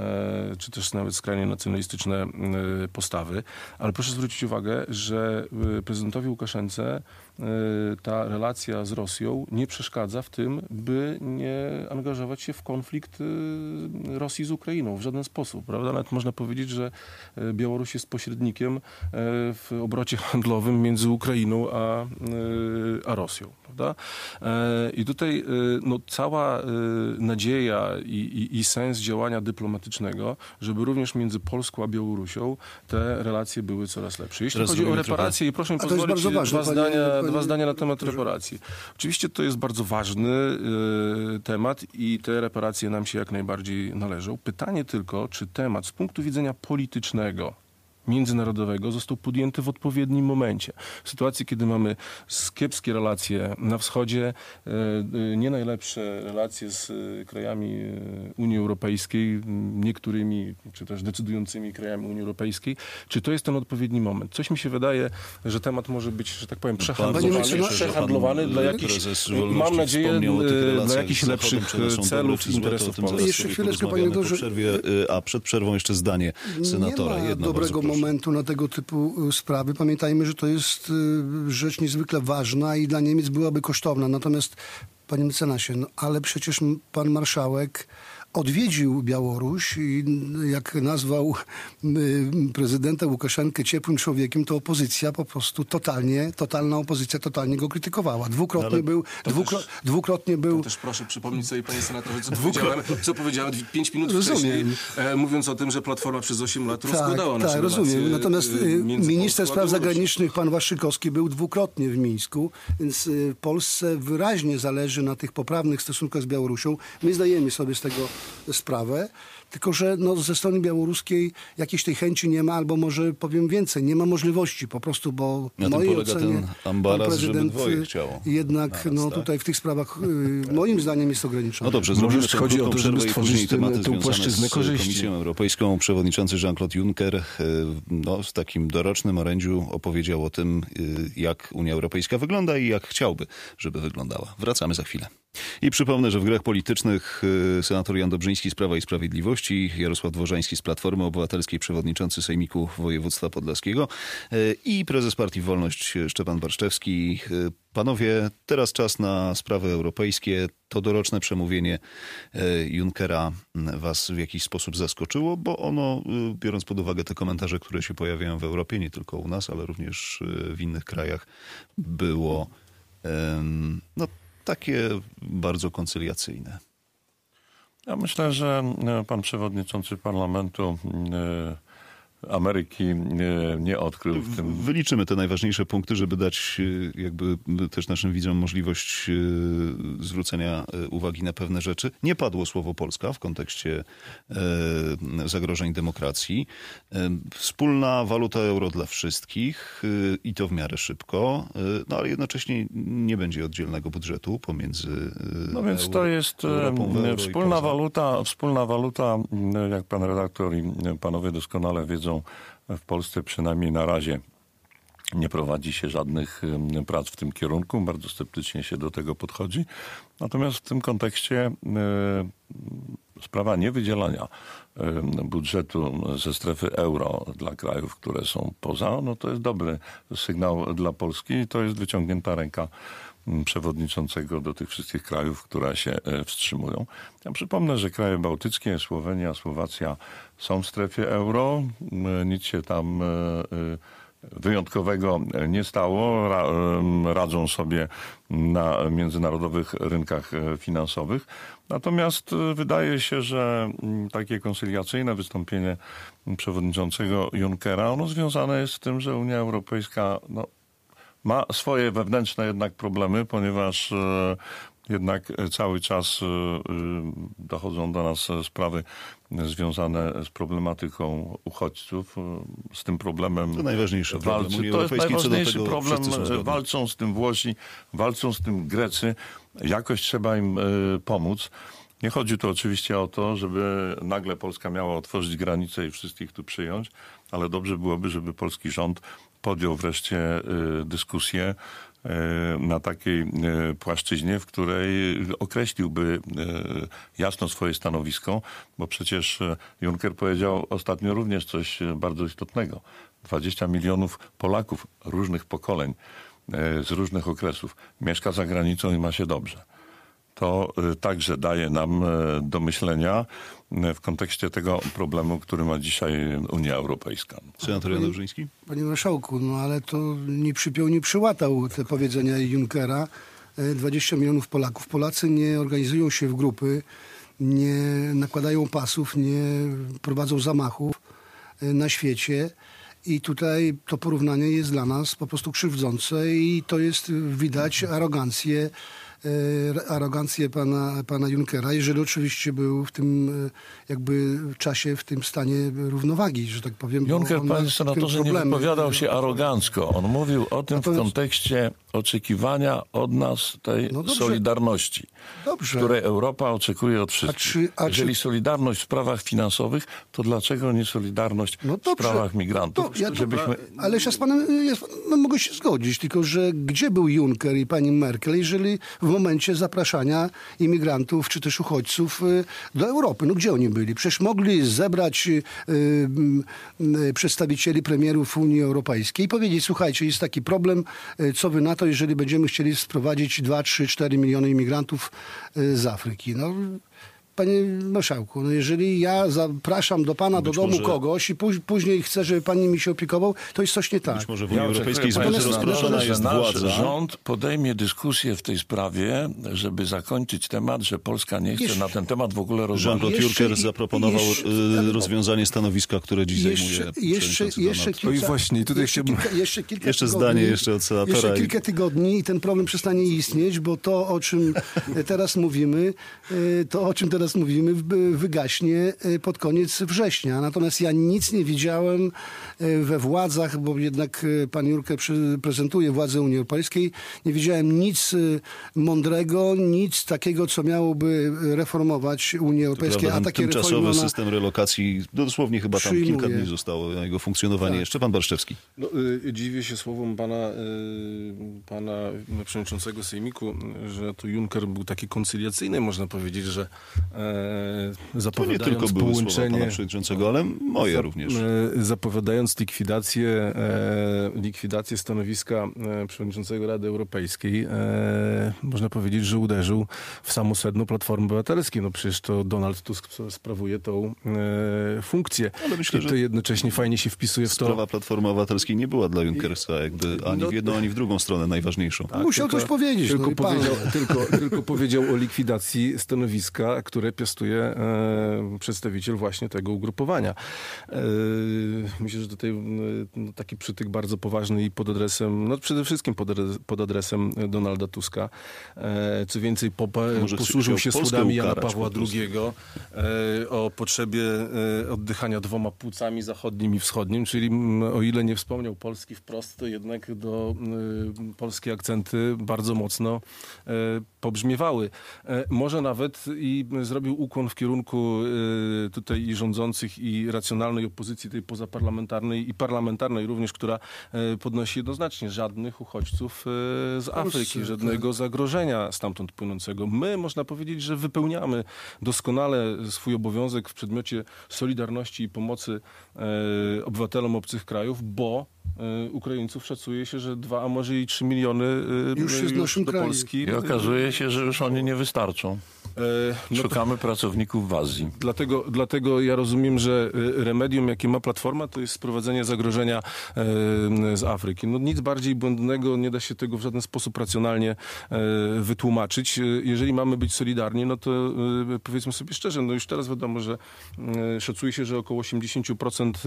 e, czy też nawet skrajnie nacjonalistyczne e, postawy. Ale proszę zwrócić uwagę, że e, prezydentowi Łukaszence e, ta relacja z Rosją nie przeszkadza w tym, by nie angażować się w konflikt e, Rosji z Ukrainą w żaden sposób. Prawda? Nawet można powiedzieć, że e, Białoruś jest pośrednikiem e, w obrocie handlowym między Ukrainą a, e, a Rosją. Prawda? E, I tutaj e, no, cała e, nadzieja i, i, i sens działania dyplomatycznego, żeby również między Polską a Białorusią te relacje były coraz lepsze. Jeśli Teraz chodzi o zrobimy reparacje, trochę- i proszę mi A to jest pozwolić bardzo ważne, dwa, panie- zdania, panie- dwa zdania na temat reparacji. Oczywiście to jest bardzo ważny e, temat i te reparacje nam się jak najbardziej należą. Pytanie tylko, czy temat z punktu widzenia politycznego, międzynarodowego został podjęty w odpowiednim momencie. W sytuacji, kiedy mamy kiepskie relacje na wschodzie, e, e, nie najlepsze relacje z e, krajami e, Unii Europejskiej, m, niektórymi, czy też decydującymi krajami Unii Europejskiej, czy to jest ten odpowiedni moment? Coś mi się wydaje, że temat może być, że tak powiem, przehandlowany, mecenasie, przehandlowany pan dla jakichś, prezes i Wolności mam nadzieję, wspomniał o tych e, dla relacjach jakichś z Zachodem, lepszych czy one są dobre, celów czy i złe, to o interesów tym Polski. zaraz Jeszcze sobie chwileczkę, porozmawiamy panie po doktorze. przerwie, y, a przed przerwą jeszcze zdanie senatora. Nie ma Jedno, dobrego bardzo proszę. momentu na tego typu y, sprawy. Pamiętajmy, że to jest y, rzecz niezwykle ważna i dla Niemiec byłaby kosztowna. Natomiast, panie mecenasie, no, ale przecież m- pan marszałek odwiedził Białoruś i jak nazwał y, prezydenta Łukaszenkę ciepłym człowiekiem, to opozycja po prostu totalnie, totalna opozycja totalnie go krytykowała. Dwukrotnie Ale był, dwukro, dwukrotnie był... Też proszę przypomnieć sobie, panie senatorze, co powiedziałem, co powiedziałem pięć minut Rozumiem. wcześniej, e, mówiąc o tym, że Platforma przez osiem lat rozkładała Tak, nasze tak, relacje. rozumiem. Natomiast e, y, między minister Polską a spraw Białorusią. zagranicznych, pan Waszczykowski, był dwukrotnie w Mińsku, więc y, Polsce wyraźnie zależy na tych poprawnych stosunkach z Białorusią. My zdajemy sobie z tego sprawę, tylko że no, ze strony białoruskiej jakiejś tej chęci nie ma, albo może powiem więcej, nie ma możliwości po prostu, bo Na w tym mojej polega ocenie ten ambaras, pan żeby prezydent dwoje y, chciało jednak naraz, no, tak? tutaj w tych sprawach y, moim zdaniem jest ograniczony. No dobrze, Może zrobimy tę chodzi o krótką to, żeby przerwę i stworzyć później ten- tematy tę związane płaszczyznę z korzyści. Komisją Europejską. Przewodniczący Jean-Claude Juncker e, no, w takim dorocznym orędziu opowiedział o tym, e, jak Unia Europejska wygląda i jak chciałby, żeby wyglądała. Wracamy za chwilę. I przypomnę, że w grach politycznych e, senator Jan Dobrzyński z Prawa i Sprawiedliwości, Jarosław Dworzański z Platformy Obywatelskiej, przewodniczący Sejmiku Województwa Podlaskiego e, i prezes Partii Wolność Szczepan Barszczewski. E, Panowie, teraz czas na sprawy europejskie. To doroczne przemówienie e, Junckera was w jakiś sposób zaskoczyło, bo ono, e, biorąc pod uwagę te komentarze, które się pojawiają w Europie, nie tylko u nas, ale również e, w innych krajach, było em, no, takie bardzo koncyliacyjne. Ja myślę, że e, pan przewodniczący parlamentu e, Ameryki e, nie odkrył w tym. Wyliczymy te najważniejsze punkty, żeby dać e, jakby też naszym widzom możliwość e, zwrócenia e, uwagi na pewne rzeczy. Nie padło słowo Polska w kontekście e, zagrożeń demokracji. E, Wspólna waluta euro dla wszystkich e, i to w miarę szybko, e, no ale jednocześnie nie będzie oddzielnego budżetu pomiędzy e, No więc euro, to jest e, Europą w euro i wspólna poza. waluta, wspólna waluta, m, jak pan redaktor i m, panowie doskonale wiedzą, w Polsce przynajmniej na razie nie prowadzi się żadnych m, prac w tym kierunku. Bardzo sceptycznie się do tego podchodzi. Natomiast w tym kontekście e, sprawa niewydzielania e, budżetu ze strefy euro dla krajów, które są poza, no to jest dobry sygnał dla Polski i to jest wyciągnięta ręka przewodniczącego do tych wszystkich krajów, które się e, wstrzymują. Ja przypomnę, że kraje bałtyckie, Słowenia, Słowacja są w strefie euro. E, Nic się tam e, e, wyjątkowego nie stało. Radzą sobie na międzynarodowych rynkach finansowych. Natomiast wydaje się, że takie koncyliacyjne wystąpienie przewodniczącego Junckera, ono związane jest z tym, że Unia Europejska no, ma swoje wewnętrzne jednak problemy, ponieważ jednak cały czas dochodzą do nas sprawy związane z problematyką uchodźców. Z tym problemem to najważniejszy problem walczy. Unii To jest Europejskiej, najważniejszy co do tego problem. Walczą z tym Włosi, walczą z tym Grecy. Jakoś trzeba im pomóc. Nie chodzi tu oczywiście o to, żeby nagle Polska miała otworzyć granice i wszystkich tu przyjąć, ale dobrze byłoby, żeby polski rząd podjął wreszcie dyskusję na takiej płaszczyźnie, w której określiłby jasno swoje stanowisko, bo przecież Juncker powiedział ostatnio również coś bardzo istotnego. dwadzieścia milionów Polaków różnych pokoleń, z różnych okresów mieszka za granicą i ma się dobrze. To także daje nam do myślenia w kontekście tego problemu, który ma dzisiaj Unia Europejska. Senator Jan Dobrzyński? Panie marszałku, no ale to nie przypiął, nie przyłatał te powiedzenia Junckera. dwadzieścia milionów Polaków. Polacy nie organizują się w grupy, nie nakładają pasów, nie prowadzą zamachów na świecie. I tutaj to porównanie jest dla nas po prostu krzywdzące i to jest, widać, arogancję arogancję pana, pana Junckera, jeżeli oczywiście był w tym jakby czasie, w tym stanie równowagi, że tak powiem. Juncker, panie senatorze, nie wypowiadał się arogancko. On mówił o tym Natomiast... w kontekście oczekiwania od nas tej no solidarności, dobrze. której Europa oczekuje od wszystkich. A czy, a jeżeli czy... solidarność w sprawach finansowych, to dlaczego nie solidarność no w sprawach migrantów? To, ja to, Żebyśmy... Ale ja z panem ja, no, mogę się zgodzić, tylko że gdzie był Juncker i pani Merkel, jeżeli w momencie zapraszania imigrantów czy też uchodźców do Europy. No gdzie oni byli? Przecież mogli zebrać y, y, przedstawicieli premierów Unii Europejskiej i powiedzieć, słuchajcie, jest taki problem, co wy na to, jeżeli będziemy chcieli sprowadzić dwa, trzy, cztery miliony imigrantów y, z Afryki. No, panie marszałku, no jeżeli ja zapraszam do pana Być do domu może... kogoś i póź, później chcę, żeby pan mi się opiekował, to jest coś nie tak. Być może w Unii ja Europejskiej zbyt rozproszona jest władza. Rząd podejmie dyskusję w tej sprawie, żeby zakończyć temat, że Polska nie chce jeszcze, na ten temat w ogóle rozmawiać. Jean-Claude Juncker zaproponował jeszcze, rozwiązanie stanowiska, które dziś jeszcze, zajmuje jeszcze, jeszcze kilka, no i właśnie, tutaj jeszcze, chciałbym... kilka, jeszcze, kilka jeszcze tygodni, zdanie jeszcze od senatora. Jeszcze kilka tygodni i ten problem przestanie istnieć, bo to, o czym teraz mówimy, to, o czym teraz mówimy, wygaśnie pod koniec września. Natomiast ja nic nie widziałem we władzach, bo jednak pan Juncker prezentuje władzę Unii Europejskiej, nie widziałem nic mądrego, nic takiego, co miałoby reformować Unię Europejską. Prawda, a takie tymczasowy reformy system relokacji, dosłownie chyba tam przyjmuje. kilka dni zostało na jego funkcjonowanie. Tak. Jeszcze pan Barszczewski. No, y, dziwię się słowom pana, y, pana przewodniczącego Sejmiku, że to Juncker był taki koncyliacyjny, można powiedzieć, że e, zapowiadając to nie tylko były połączenie... słowa pana przewodniczącego, ale moje za, również. E, zapowiadając likwidację, e, likwidację stanowiska e, przewodniczącego Rady Europejskiej, e, można powiedzieć, że uderzył w samo sedno Platformy Obywatelskiej. No przecież to Donald Tusk sprawuje tą e, funkcję. Ale myślę, I to że jednocześnie fajnie się wpisuje w to... Sprawa Platformy Obywatelskiej nie była dla Junckersa jakby ani no, w jedną, ani w drugą stronę najważniejszą. Tak, Musiał tylko, coś powiedzieć. Tylko, no powiedział, tylko, tylko powiedział o likwidacji stanowiska, które piastuje e, przedstawiciel właśnie tego ugrupowania. E, myślę, że tutaj no, taki przytyk bardzo poważny i pod adresem, no przede wszystkim pod, pod adresem Donalda Tuska. E, co więcej, popa, posłużył się słowami Jana Pawła drugiego e, o potrzebie e, oddychania dwoma płucami, zachodnim i wschodnim, czyli m, o ile nie wspomniał Polski wprost, to jednak do y, polskie akcenty bardzo mocno y, pobrzmiewały. E, może nawet i zrobił ukłon w kierunku y, tutaj i rządzących, i racjonalnej opozycji, tej pozaparlamentarnej i parlamentarnej również, która y, podnosi jednoznacznie żadnych uchodźców y, z Afryki, żadnego zagrożenia stamtąd płynącego. My, można powiedzieć, że wypełniamy doskonale swój obowiązek w przedmiocie solidarności i pomocy y, obywatelom obcych krajów, bo Ukraińców szacuje się, że dwa, a może i trzy miliony już, już do kraju. Polski. I okazuje się, że już oni nie wystarczą. E, no Szukamy pracowników w Azji. Dlatego, dlatego ja rozumiem, że remedium, jakie ma Platforma, to jest sprowadzenie zagrożenia e, z Afryki. No nic bardziej błędnego, nie da się tego w żaden sposób racjonalnie e, wytłumaczyć. Jeżeli mamy być solidarni, no to e, powiedzmy sobie szczerze, no już teraz wiadomo, że e, szacuje się, że około osiemdziesiąt procent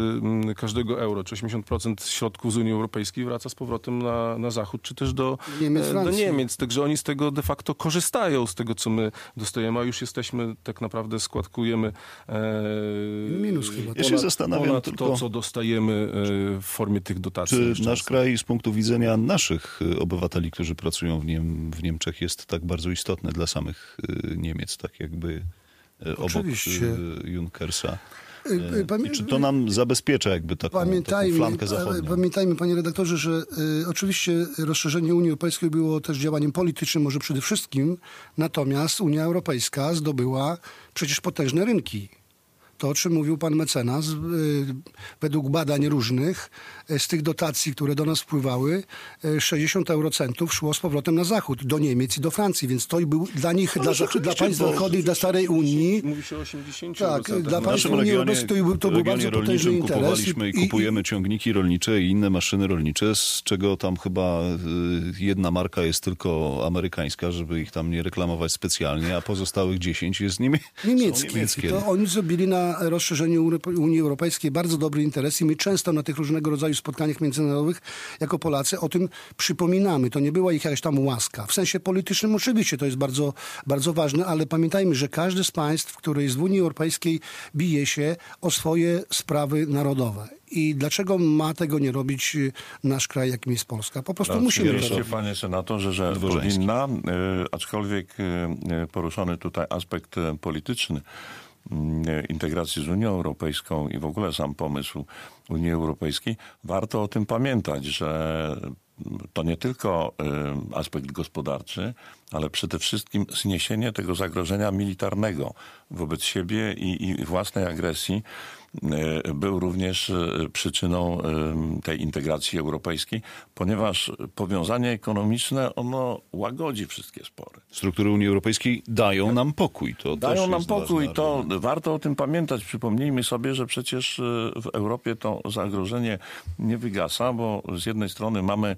e, każdego euro, czy osiemdziesiąt procent środków z Unii Europejskiej wraca z powrotem na, na zachód, czy też do Niemiec, e, do Niemiec. Także oni z tego de facto korzystają, z tego, co my dostajemy, a już jesteśmy, tak naprawdę składkujemy e, Minus chyba. Ja się zastanawiam ponad tylko, to, co dostajemy e, w formie tych dotacji. czy nasz kraj z punktu widzenia naszych y, obywateli, którzy pracują w, Niem- w Niemczech, jest tak bardzo istotny dla samych y, Niemiec, tak jakby y, obok Oczywiście. y, Junckersa. Y, y, pamię- I czy to nam zabezpiecza jakby taką, taką Pamiętajmy, flankę e, zachodnią? pamiętajmy, panie redaktorze, że y, oczywiście rozszerzenie Unii Europejskiej było też działaniem politycznym, może przede wszystkim, natomiast Unia Europejska zdobyła przecież potężne rynki. To, o czym mówił pan mecenas, y, według badań różnych, y, z tych dotacji, które do nas wpływały, y, sześćdziesiąt eurocentów szło z powrotem na zachód, do Niemiec i do Francji, więc to był dla nich, No, dla, rzeczywiście, dla państw bo- zachodnich, dla starej Unii, Mówi się o osiemdziesięciu tak, procentach. dla W państw naszym Unii regionie, Europejskiej to był, to był regionie bardzo potężny rolniczym interes. kupowaliśmy i, i, kupujemy ciągniki rolnicze i inne maszyny rolnicze, z czego tam chyba y, jedna marka jest tylko amerykańska, żeby ich tam nie reklamować specjalnie, a pozostałych dziesięć jest niemie- są niemiecki. niemieckie. To oni zrobili na rozszerzeniu Unii Europejskiej bardzo dobry interes i my często na tych różnego rodzaju spotkaniach międzynarodowych jako Polacy o tym przypominamy. To nie była ich jakaś tam łaska. W sensie politycznym oczywiście to jest bardzo, bardzo ważne, ale pamiętajmy, że każde z państw, które jest w Unii Europejskiej, bije się o swoje sprawy narodowe. I dlaczego ma tego nie robić nasz kraj, jakim jest Polska? Po prostu No, musimy to oczywiście, robić. panie senatorze, że Dworzański. powinna, y, aczkolwiek y, poruszony tutaj aspekt y, polityczny y, integracji z Unią Europejską i w ogóle sam pomysł Unii Europejskiej, warto o tym pamiętać, że to nie tylko y, aspekt gospodarczy, ale przede wszystkim zniesienie tego zagrożenia militarnego wobec siebie i, i własnej agresji y, był również y, przyczyną y, tej integracji europejskiej, ponieważ powiązanie ekonomiczne, ono łagodzi wszystkie spory. Struktury Unii Europejskiej dają nam pokój. To też Dają nam jest pokój, ważny to argument. warto o tym pamiętać. Przypomnijmy sobie, że przecież y, w Europie to zagrożenie nie wygasa, bo z jednej strony mamy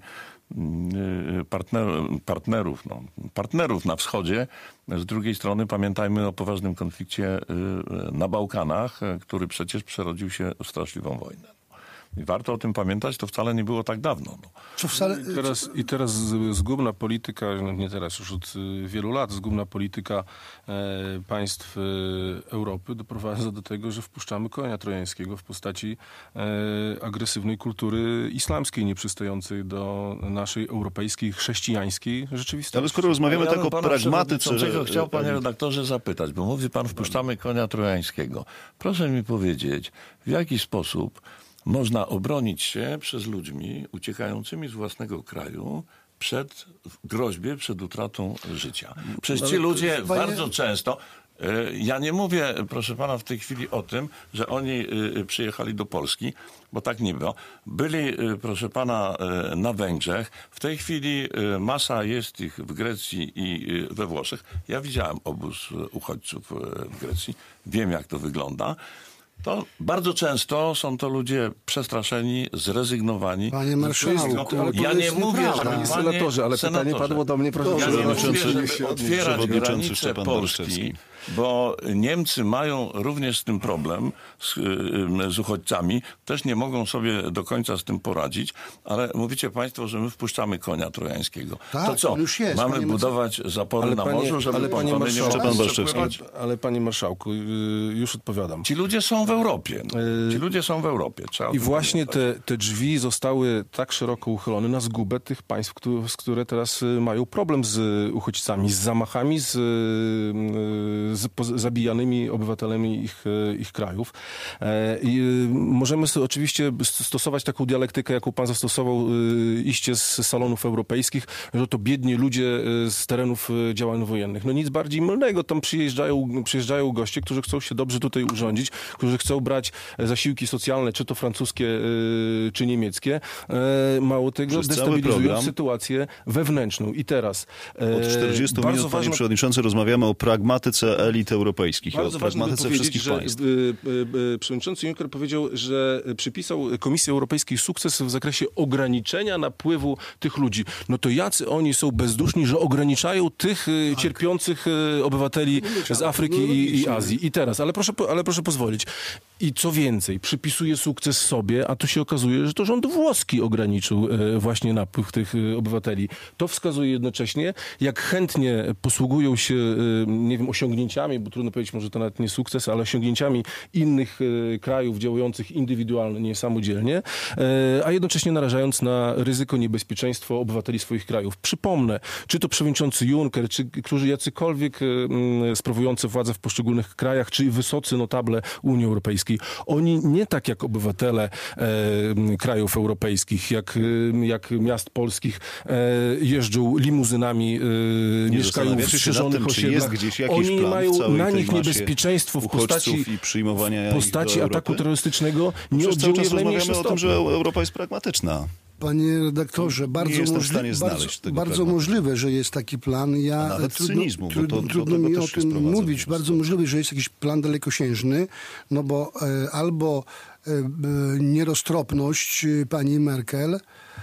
y, partner, partnerów, no, partnerów na wschodzie, z drugiej strony pamiętajmy o poważnym konflikcie y, na Bałkanach, y, który przecież przerodził się w straszliwą wojnę. I warto o tym pamiętać, to wcale nie było tak dawno. No. Co wcale, I teraz, I teraz z- zgubna polityka, no nie teraz, już od y, wielu lat, zgubna polityka e, państw e, Europy doprowadza do tego, że wpuszczamy konia trojańskiego w postaci e, agresywnej kultury islamskiej, nieprzystającej do naszej europejskiej, chrześcijańskiej rzeczywistości. Ale skoro rozmawiamy Ja tak bym o pana pragmatyce... przewodniczącego chciał, panie redaktorze, zapytać, bo mówi pan, wpuszczamy konia trojańskiego. Proszę mi powiedzieć, w jaki sposób można obronić się przez ludźmi uciekającymi z własnego kraju przed groźbie, przed utratą życia. Przecież ci ludzie panie- bardzo często... y, Ja nie mówię, proszę pana, w tej chwili o tym, że oni y, przyjechali do Polski, bo tak nie było. Byli, y, proszę pana, y, na Węgrzech. W tej chwili y, masa jest ich w Grecji i y, we Włoszech. Ja widziałem obóz y, uchodźców y, w Grecji. Wiem, jak to wygląda. To bardzo często są to ludzie przestraszeni, zrezygnowani. Panie marszałku, Ale ja to nie jest mówię, nieprawda. że Panie senatorze, ale pytanie senatorze. padło do mnie, proszę. Ja nie Przewodniczący- mówię, żeby otwierać przewodniczący granice Szczepan Polski, Barszczewski. bo Niemcy mają również z tym problem, z, y, z uchodźcami. Też nie mogą sobie do końca z tym poradzić, ale mówicie państwo, że my wpuszczamy konia trojańskiego. Tak, to co, on już jest, mamy panie budować zapory Ale na panie- morzu, żeby ale panie pontony nie marszałku- mogły Szczepan Barszczewski. przepływać? Ale panie marszałku, y, już odpowiadam. Ci ludzie są w Europie. Ci ludzie są w Europie. Trzeba o I tym właśnie pamiętać. te, te drzwi zostały tak szeroko uchylone na zgubę tych państw, któ- z które teraz y, mają problem z uchodźcami, z zamachami, z, y, z poz, zabijanymi obywatelami ich, ich krajów. I możemy sobie oczywiście stosować taką dialektykę, jaką pan zastosował iście z salonów europejskich, że to biedni ludzie z terenów działań wojennych. No nic bardziej mylnego. Tam przyjeżdżają, przyjeżdżają goście, którzy chcą się dobrze tutaj urządzić, którzy chcą brać zasiłki socjalne, czy to francuskie, czy niemieckie. Mało tego, Przez destabilizują sytuację wewnętrzną. I teraz... Od czterdziestu minut, ważne, panie przewodniczący, rozmawiamy o pragmatyce elit europejskich, o pragmatyce wszystkich że, państw. Y, y, y, przewodniczący Juncker powiedział, że przypisał Komisji Europejskiej sukces w zakresie ograniczenia napływu tych ludzi. No to jacy oni są bezduszni, że ograniczają tych tak. cierpiących obywateli z Afryki i, i Azji. I teraz, ale proszę, ale proszę pozwolić. I co więcej, przypisuje sukces sobie, a tu się okazuje, że to rząd włoski ograniczył właśnie napływ tych obywateli. To wskazuje jednocześnie, jak chętnie posługują się, nie wiem, osiągnięciami, bo trudno powiedzieć, może to nawet nie sukces, ale osiągnięciami innych krajów działających indywidualnie, niesamodzielnie, a jednocześnie narażając na ryzyko niebezpieczeństwo obywateli swoich krajów. Przypomnę, czy to przewodniczący Juncker, czy którzy jacykolwiek sprawujący władzę w poszczególnych krajach, czy wysocy notable Unii Europejskiej, oni nie tak jak obywatele e, krajów europejskich, jak, jak miast polskich, e, jeżdżą limuzynami, e, mieszkają w strzeżonych osiedlach. Oni mają na nich niebezpieczeństwo w postaci, i przyjmowania w postaci ataku terrorystycznego. No nie oddziałuje w najmniejszym rozmawiamy o tym, że Europa jest pragmatyczna. Panie redaktorze, bardzo, możli- bardzo, bardzo możliwe, że jest taki plan. Ja nawet trudno, cynizmu, bo trudno, to- trudno do tego mi też o się tym sprowadza mówić. po Bardzo prostu. możliwe, że jest jakiś plan dalekosiężny, no bo e, albo e, e, nieroztropność e, pani Merkel,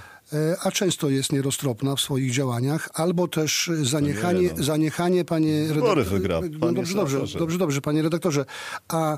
e, a często jest nieroztropna w swoich działaniach, albo też zaniechanie, nie, no. zaniechanie panie Wybory redaktorze. wygra, No panie dobrze, dobrze, senatorze. dobrze, dobrze, panie redaktorze. A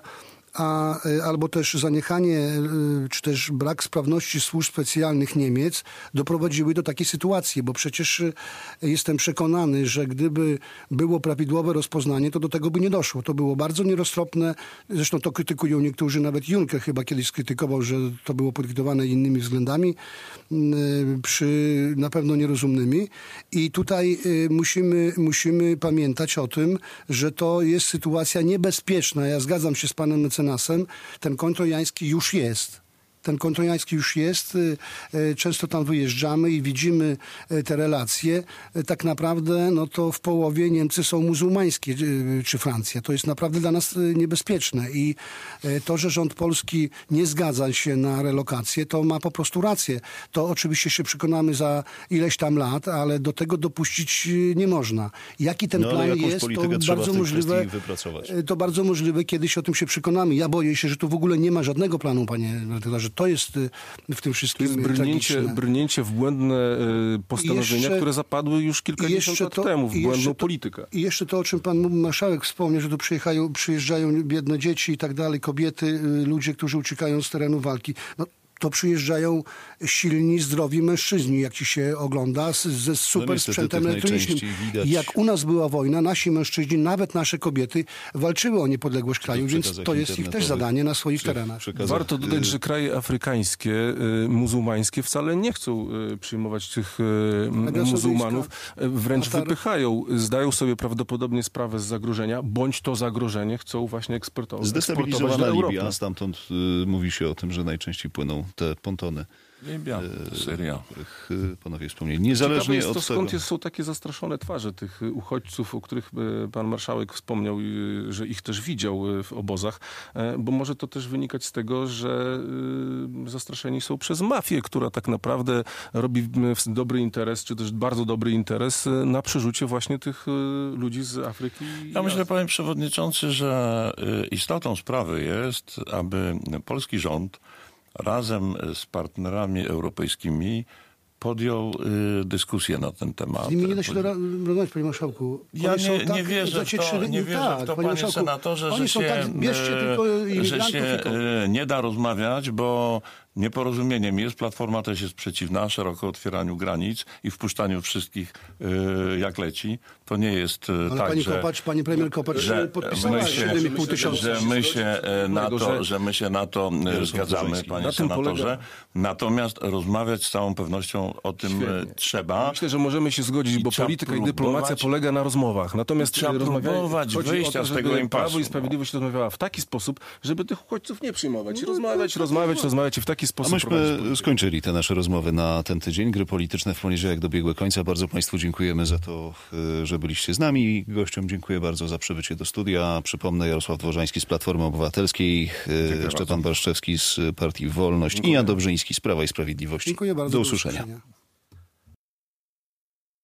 a y, albo też zaniechanie, y, czy też brak sprawności służb specjalnych Niemiec doprowadziły do takiej sytuacji, bo przecież y, jestem przekonany, że gdyby było prawidłowe rozpoznanie, to do tego by nie doszło. To było bardzo nieroztropne, zresztą to krytykują niektórzy, nawet Juncker chyba kiedyś skrytykował, że to było podyktowane innymi względami, y, przy na pewno nierozumnymi. I tutaj y, musimy, musimy pamiętać o tym, że to jest sytuacja niebezpieczna. Ja zgadzam się z panem mecenasem, ten kontrojański już jest. Ten kontrojański już jest. Często tam wyjeżdżamy i widzimy te relacje. Tak naprawdę no to w połowie Niemcy są muzułmańskie, czy Francja. To jest naprawdę dla nas niebezpieczne. I to, że rząd polski nie zgadza się na relokację, to ma po prostu rację. To oczywiście się przekonamy za ileś tam lat, ale do tego dopuścić nie można. Jaki ten No, ale plan jakąś jest, to politykę trzeba w bardzo tej możliwe, kwestii wypracować. to bardzo możliwe, kiedyś o tym się przekonamy. Ja boję się, że tu w ogóle nie ma żadnego planu, panie redaktorze. To jest y, w tym To wszystkim jest brnięcie, tragiczne. brnięcie w błędne y, postanowienia, jeszcze- które zapadły już kilkadziesiąt lat to- temu, w i błędną jeszcze to- politykę. I jeszcze to, o czym pan marszałek wspomniał, że tu przyjechają, przyjeżdżają biedne dzieci i tak dalej, kobiety, y, ludzie, którzy uciekają z terenu walki. No, to przyjeżdżają silni, zdrowi mężczyźni, jak ci się ogląda, z, ze super No niestety sprzętem tych elektronicznym. najczęściej widać. Jak u nas była wojna, nasi mężczyźni, nawet nasze kobiety walczyły o niepodległość kraju, więc przekazach to jest ich też internetowych, zadanie na swoich czy terenach. przekazach, Warto dodać, y, że kraje afrykańskie, y, muzułmańskie wcale nie chcą y, przyjmować tych y, Arabia muzułmanów, y, wręcz Katar. wypychają, zdają sobie prawdopodobnie sprawę z zagrożenia, bądź to zagrożenie chcą właśnie eksportować, eksportować do Zdestabilizowana Europy. Libia, stamtąd y, mówi się o tym, że najczęściej płyną te pontony, Libia, Syria. o których y, panowie wspomnieli. Ciekawe Niezależnie jest to, od tego... skąd jest, są takie zastraszone twarze tych y, uchodźców, o których y, pan marszałek wspomniał, y, że ich też widział y, w obozach, e, bo może to też wynikać z tego, że y, zastraszeni są przez mafię, która tak naprawdę robi y, dobry interes, czy też bardzo dobry interes y, na przerzucie właśnie tych y, ludzi z Afryki. i Ja myślę, Azji. panie przewodniczący, że y, istotą sprawy jest, aby polski rząd razem z partnerami europejskimi podjął y, dyskusję na ten temat. Z nimi nie da się dora- rozmawiać, panie marszałku. Ja Oni są nie, tak nie wierzę w to, zacietrzyli- nie wierzę tak, w to, panie panie marszałku, senatorze, oni że są się, tak, bierzcie e, tylko że imigrantów się i ko- e, nie da rozmawiać, bo Nieporozumieniem jest, Platforma też jest przeciwna szeroko otwieraniu granic i wpuszczaniu wszystkich y, jak leci. To nie jest y, Ale tak, pani że... Kopacz, pani premier Kopacz że podpisała my się, siedem i pół tysiąca. że my się e, na to, że my się na to e, zgadzamy, panie Na tym senatorze. polega- Natomiast rozmawiać z całą pewnością o tym e, Świetnie. trzeba. Myślę, że możemy się zgodzić, I bo trzeba polityka i próbować- dyplomacja polega na rozmowach. Natomiast Trzeba rozmawianie- próbować chodzi wyjścia o to, z tego żeby impasu, Prawo i no. Sprawiedliwość rozmawiała w taki sposób, żeby tych uchodźców nie przyjmować. Rozmawiać, rozmawiać, rozmawiać i w taki A sposób prowadzić myśmy politykę. skończyli te nasze rozmowy na ten tydzień. Gry polityczne w poniedziałek dobiegły końca. Bardzo Państwu dziękujemy za to, y, że byliście z nami. Gościom dziękuję bardzo za przybycie do studia. Przypomnę, Jarosław Dworzański z Platformy Obywatelskiej, y, Szczepan Barszczewski z Partii Wolność i Jan Dobrzyński z Prawa i Sprawiedliwości. Dziękuję bardzo. Do usłyszenia.